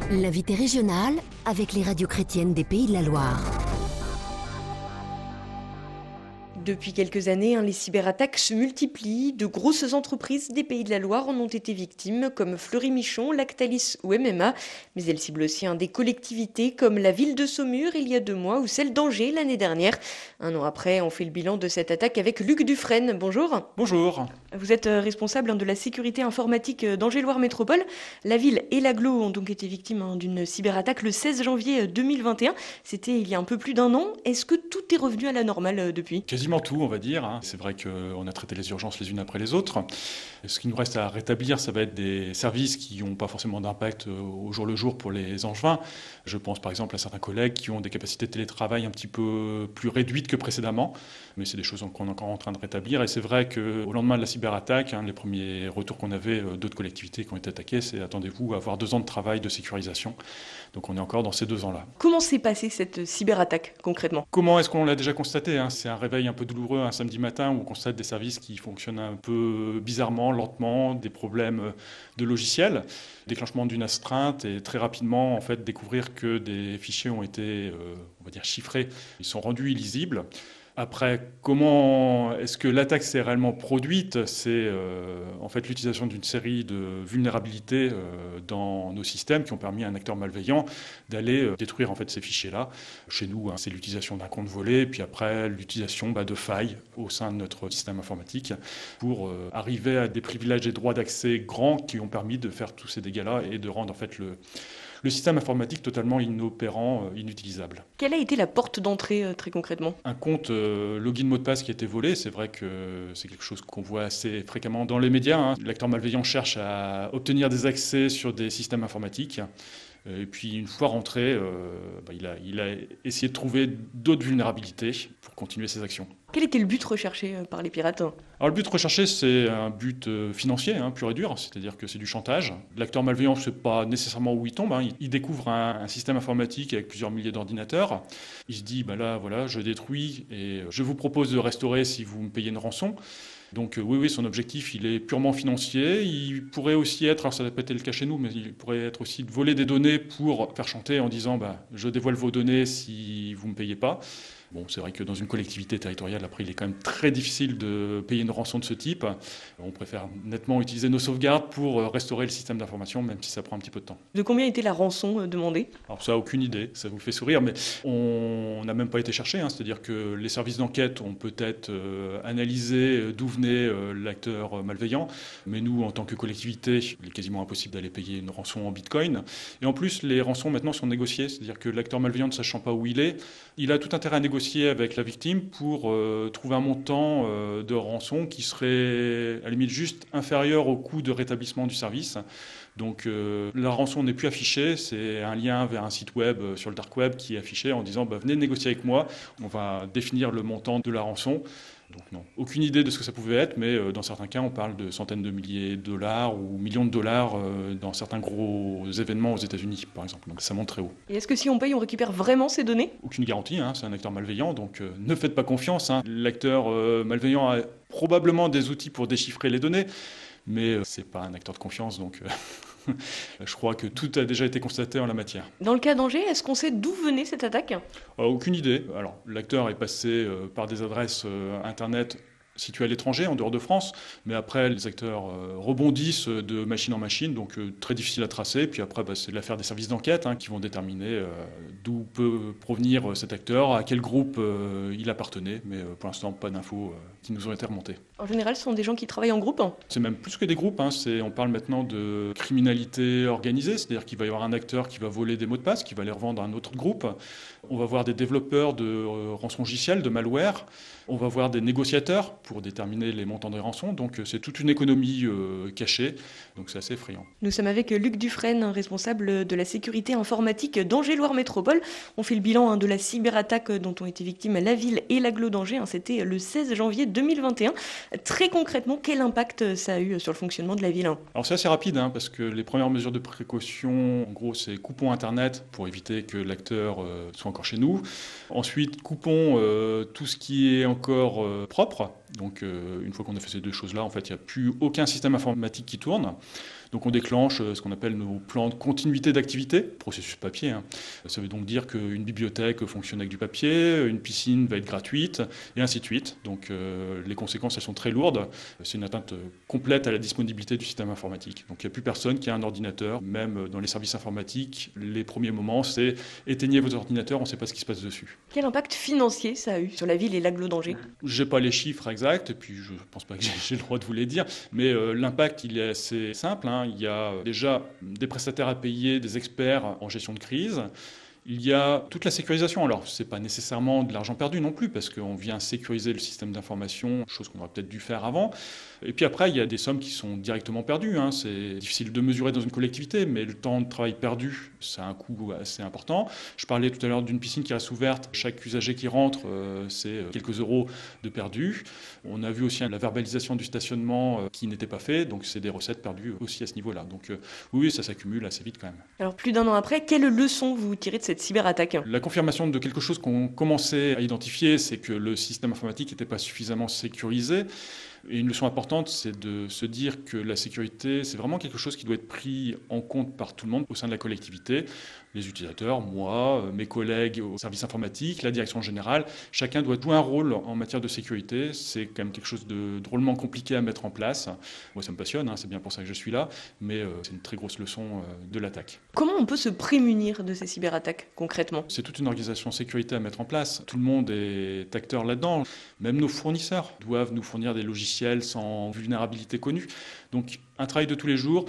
L'invité régional avec les radios chrétiennes des Pays de la Loire. Depuis quelques années, les cyberattaques se multiplient. De grosses entreprises des Pays de la Loire en ont été victimes, comme Fleury-Michon, Lactalis ou MMA. Mais elles ciblent aussi des collectivités comme la ville de Saumur il y a 2 mois ou celle d'Angers l'année dernière. 1 an après, on fait le bilan de cette attaque avec Luc Dufresne. Bonjour. Bonjour. Vous êtes responsable de la sécurité informatique d'Angers-Loire Métropole. La ville et l'agglo ont donc été victimes d'une cyberattaque le 16 janvier 2021. C'était il y a un peu plus d'1 an. Est-ce que tout est revenu à la normale depuis ? Quasiment tout, on va dire. C'est vrai qu'on a traité les urgences les unes après les autres. Ce qui nous reste à rétablir, ça va être des services qui n'ont pas forcément d'impact au jour le jour pour les Angevins. Je pense par exemple à certains collègues qui ont des capacités de télétravail un petit peu plus réduites que précédemment. Mais c'est des choses qu'on est encore en train de rétablir. Et c'est vrai qu'au lendemain de la cyberattaque, les premiers retours qu'on avait d'autres collectivités qui ont été attaquées, c'est attendez-vous à avoir 2 ans de travail de sécurisation. Donc on est encore dans ces 2 ans-là. Comment s'est passée cette cyberattaque concrètement ? Comment est-ce qu'on l'a déjà constaté ? C'est un réveil un peu douloureux un samedi matin où on constate des services qui fonctionnent un peu bizarrement, lentement, des problèmes de logiciels, déclenchement d'une astreinte et très rapidement en fait découvrir que des fichiers ont été on va dire chiffrés, ils sont rendus illisibles. Après, comment est-ce que l'attaque s'est réellement produite ? C'est en fait l'utilisation d'une série de vulnérabilités dans nos systèmes qui ont permis à un acteur malveillant d'aller détruire en fait ces fichiers-là. Chez nous, c'est l'utilisation d'un compte volé, puis après l'utilisation de failles au sein de notre système informatique pour arriver à des privilèges et droits d'accès grands qui ont permis de faire tous ces dégâts-là et de rendre en fait le système informatique totalement inopérant, inutilisable. Quelle a été la porte d'entrée très concrètement ? Un compte login mot de passe qui a été volé, c'est vrai que c'est quelque chose qu'on voit assez fréquemment dans les médias. L'acteur malveillant cherche à obtenir des accès sur des systèmes informatiques. Et puis une fois rentré, il a essayé de trouver d'autres vulnérabilités pour continuer ses actions. Quel était le but recherché par les pirates ? Alors le but recherché, c'est un but financier, pur et dur, c'est-à-dire que c'est du chantage. L'acteur malveillant, je ne sais pas nécessairement où il tombe. Il découvre un système informatique avec plusieurs milliers d'ordinateurs. Il se dit, là, voilà, je détruis et je vous propose de restaurer si vous me payez une rançon. Donc oui, son objectif, il est purement financier. Il pourrait aussi être, alors ça n'a pas été le cas chez nous, mais il pourrait être aussi de voler des données pour faire chanter en disant je dévoile vos données si vous ne me payez pas. Bon, c'est vrai que dans une collectivité territoriale, après, il est quand même très difficile de payer une rançon de ce type. On préfère nettement utiliser nos sauvegardes pour restaurer le système d'information, même si ça prend un petit peu de temps. De combien était la rançon demandée ? Alors ça, aucune idée, ça vous fait sourire, mais on n'a même pas été chercher. C'est-à-dire que les services d'enquête ont peut-être analysé d'où venait l'acteur malveillant, mais nous, en tant que collectivité, il est quasiment impossible d'aller payer une rançon en bitcoin. Et en plus, les rançons maintenant sont négociées, c'est-à-dire que l'acteur malveillant, ne sachant pas où il a tout intérêt à négocier avec la victime pour trouver un montant de rançon qui serait à la limite juste inférieur au coût de rétablissement du service. Donc la rançon n'est plus affichée, c'est un lien vers un site web sur le dark web qui est affiché en disant venez négocier avec moi, on va définir le montant de la rançon. Donc non, aucune idée de ce que ça pouvait être, mais dans certains cas, on parle de centaines de milliers de dollars ou millions de dollars dans certains gros événements aux États-Unis, par exemple. Donc ça monte très haut. Et est-ce que si on paye, on récupère vraiment ces données ? Aucune garantie, c'est un acteur malveillant, donc ne faites pas confiance. L'acteur malveillant a probablement des outils pour déchiffrer les données, mais c'est pas un acteur de confiance, donc je crois que tout a déjà été constaté en la matière. Dans le cas d'Angers, est-ce qu'on sait d'où venait cette attaque ? Aucune idée. Alors, l'acteur est passé par des adresses internet situées à l'étranger, en dehors de France, mais après, les acteurs rebondissent de machine en machine, donc très difficile à tracer. Puis après, c'est l'affaire des services d'enquête qui vont déterminer d'où peut provenir cet acteur, à quel groupe il appartenait, mais pour l'instant, pas d'infos qui nous ont été remontées. En général, ce sont des gens qui travaillent en groupe ? C'est même plus que des groupes, on parle maintenant de criminalité organisée, c'est-à-dire qu'il va y avoir un acteur qui va voler des mots de passe, qui va les revendre à un autre groupe. On va voir des développeurs de rançongiciels, de malware. On va voir des négociateurs pour déterminer les montants des rançons. Donc c'est toute une économie cachée, donc c'est assez effrayant. Nous sommes avec Luc Dufresne, responsable de la sécurité informatique d'Angers-Loire Métropole. On fait le bilan de la cyberattaque dont ont été victimes la ville et l'agglo d'Angers. C'était le 16 janvier 2021. Très concrètement, quel impact ça a eu sur le fonctionnement de la ville ? Alors c'est assez rapide, parce que les premières mesures de précaution, en gros, c'est coupons Internet pour éviter que l'acteur soit encore chez nous. Ensuite, coupons tout ce qui est encore propre. Donc une fois qu'on a fait ces 2 choses-là, en fait, il n'y a plus aucun système informatique qui tourne. Donc on déclenche ce qu'on appelle nos plans de continuité d'activité, processus papier. Ça veut donc dire qu'une bibliothèque fonctionne avec du papier, une piscine va être gratuite, et ainsi de suite. Donc les conséquences, elles sont très lourdes. C'est une atteinte complète à la disponibilité du système informatique. Donc il n'y a plus personne qui a un ordinateur. Même dans les services informatiques, les premiers moments, c'est éteignez vos ordinateurs, on ne sait pas ce qui se passe dessus. Quel impact financier ça a eu sur la ville et l'agglo d'Angers? Je n'ai pas les chiffres exacts, et puis je ne pense pas que j'ai le droit de vous les dire, mais l'impact, il est assez simple. Il y a déjà des prestataires à payer, des experts en gestion de crise. Il y a toute la sécurisation. Alors, ce n'est pas nécessairement de l'argent perdu non plus, parce qu'on vient sécuriser le système d'information, chose qu'on aurait peut-être dû faire avant. Et puis après, il y a des sommes qui sont directement perdues. C'est difficile de mesurer dans une collectivité, mais le temps de travail perdu, ça a un coût assez important. Je parlais tout à l'heure d'une piscine qui reste ouverte. Chaque usager qui rentre, c'est quelques euros de perdu. On a vu aussi la verbalisation du stationnement qui n'était pas fait, donc c'est des recettes perdues aussi à ce niveau-là. Donc oui, ça s'accumule assez vite quand même. Alors plus d'1 an après, quelle leçon vous tirez de cette cyberattaque? La confirmation de quelque chose qu'on commençait à identifier, c'est que le système informatique n'était pas suffisamment sécurisé. Et une leçon importante, c'est de se dire que la sécurité, c'est vraiment quelque chose qui doit être pris en compte par tout le monde au sein de la collectivité. Les utilisateurs, moi, mes collègues au service informatique, la direction générale, chacun doit jouer un rôle en matière de sécurité. C'est quand même quelque chose de drôlement compliqué à mettre en place. Moi, ça me passionne, c'est bien pour ça que je suis là, mais c'est une très grosse leçon de l'attaque. Comment on peut se prémunir de ces cyberattaques, concrètement? C'est toute une organisation sécurité à mettre en place. Tout le monde est acteur là-dedans. Même nos fournisseurs doivent nous fournir des logiciels sans vulnérabilité connue. Donc, un travail de tous les jours.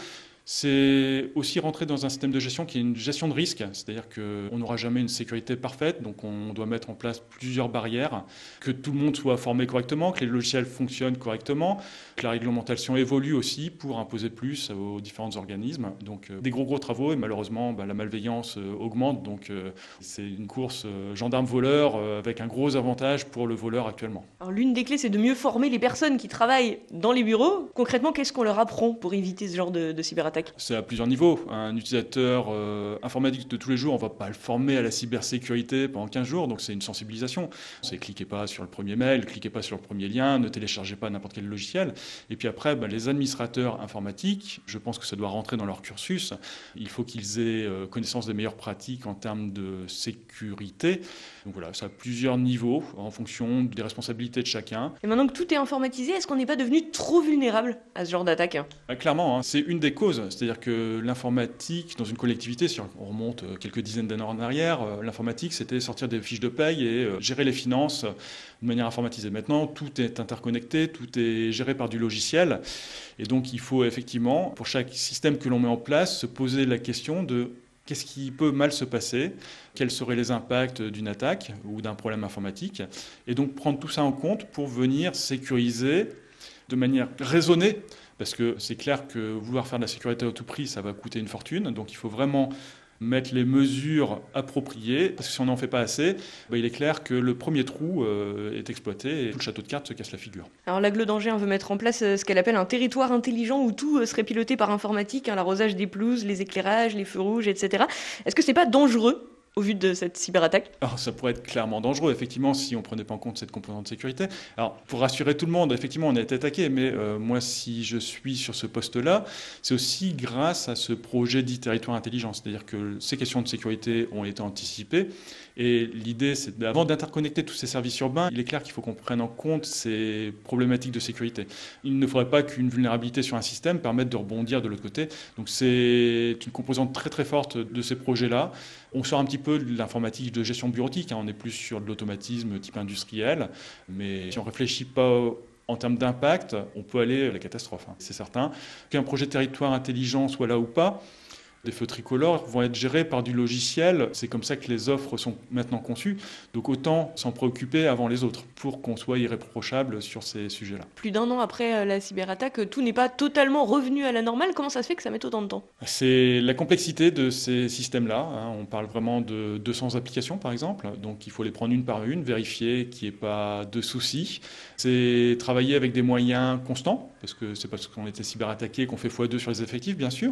C'est aussi rentrer dans un système de gestion qui est une gestion de risque, c'est-à-dire qu'on n'aura jamais une sécurité parfaite, donc on doit mettre en place plusieurs barrières, que tout le monde soit formé correctement, que les logiciels fonctionnent correctement, que la réglementation évolue aussi pour imposer plus aux différents organismes. Donc des gros travaux, et malheureusement la malveillance augmente, donc c'est une course gendarme-voleur avec un gros avantage pour le voleur actuellement. Alors l'une des clés, c'est de mieux former les personnes qui travaillent dans les bureaux. Concrètement, qu'est-ce qu'on leur apprend pour éviter ce genre de cyberattaque? C'est à plusieurs niveaux. Un utilisateur informatique de tous les jours, on ne va pas le former à la cybersécurité pendant 15 jours, donc c'est une sensibilisation. C'est cliquez pas sur le premier mail, cliquez pas sur le premier lien, ne téléchargez pas n'importe quel logiciel. Et puis après, les administrateurs informatiques, je pense que ça doit rentrer dans leur cursus. Il faut qu'ils aient connaissance des meilleures pratiques en termes de sécurité. Donc voilà, ça a plusieurs niveaux en fonction des responsabilités de chacun. Et maintenant que tout est informatisé, est-ce qu'on n'est pas devenu trop vulnérable à ce genre d'attaque? Clairement, c'est une des causes. C'est-à-dire que l'informatique, dans une collectivité, si on remonte quelques dizaines d'années en arrière, l'informatique, c'était sortir des fiches de paye et gérer les finances de manière informatisée. Maintenant, tout est interconnecté, tout est géré par du logiciel. Et donc, il faut effectivement, pour chaque système que l'on met en place, se poser la question de qu'est-ce qui peut mal se passer, quels seraient les impacts d'une attaque ou d'un problème informatique, et donc prendre tout ça en compte pour venir sécuriser de manière raisonnée. Parce que c'est clair que vouloir faire de la sécurité à tout prix, ça va coûter une fortune. Donc il faut vraiment mettre les mesures appropriées. Parce que si on n'en fait pas assez, il est clair que le premier trou est exploité et tout le château de cartes se casse la figure. Alors l'agglo d'Angers veut mettre en place ce qu'elle appelle un territoire intelligent où tout serait piloté par informatique, l'arrosage des pelouses, les éclairages, les feux rouges, etc. Est-ce que c'est pas dangereux au vu de cette cyberattaque? Alors, ça pourrait être clairement dangereux, effectivement, si on ne prenait pas en compte cette composante de sécurité. Alors, pour rassurer tout le monde, effectivement, on a été attaqué, mais moi, si je suis sur ce poste-là, c'est aussi grâce à ce projet dit territoire intelligent. C'est-à-dire que ces questions de sécurité ont été anticipées. Et l'idée, c'est avant d'interconnecter tous ces services urbains, il est clair qu'il faut qu'on prenne en compte ces problématiques de sécurité. Il ne faudrait pas qu'une vulnérabilité sur un système permette de rebondir de l'autre côté. Donc, c'est une composante très, très forte de ces projets-là. On sort un petit peu de l'informatique de gestion bureautique, on est plus sur de l'automatisme type industriel, mais si on ne réfléchit pas en termes d'impact, on peut aller à la catastrophe, c'est certain. Qu'un projet de territoire intelligent soit là ou pas, les feux tricolores vont être gérés par du logiciel. C'est comme ça que les offres sont maintenant conçues. Donc autant s'en préoccuper avant les autres pour qu'on soit irréprochable sur ces sujets-là. Plus d'1 an après la cyberattaque, tout n'est pas totalement revenu à la normale. Comment ça se fait que ça met autant de temps? C'est la complexité de ces systèmes-là. On parle vraiment de 200 applications par exemple. Donc il faut les prendre une par une, vérifier qu'il n'y ait pas de soucis. C'est travailler avec des moyens constants, parce que c'est parce qu'on était cyberattaqué qu'on fait x2 sur les effectifs, bien sûr.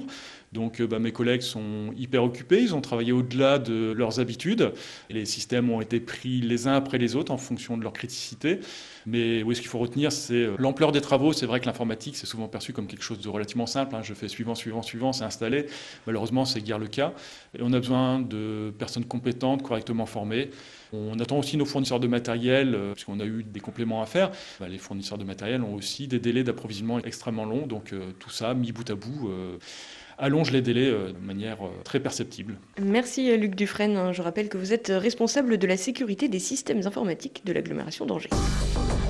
Donc mes collègues sont hyper occupés, ils ont travaillé au-delà de leurs habitudes. Et les systèmes ont été pris les uns après les autres en fonction de leur criticité. Mais oui, ce qu'il faut retenir, c'est l'ampleur des travaux. C'est vrai que l'informatique, c'est souvent perçu comme quelque chose de relativement simple. Je fais suivant, c'est installé. Malheureusement, c'est guère le cas. Et on a besoin de personnes compétentes, correctement formées. On attend aussi nos fournisseurs de matériel, puisqu'on a eu des compléments à faire. Les fournisseurs de matériel ont aussi des délais d'approvisionnement extrêmement longs. Donc tout ça, mis bout à bout, allonge les délais de manière très perceptible. Merci Luc Dufresne. Je rappelle que vous êtes responsable de la sécurité des systèmes informatiques de l'agglomération d'Angers.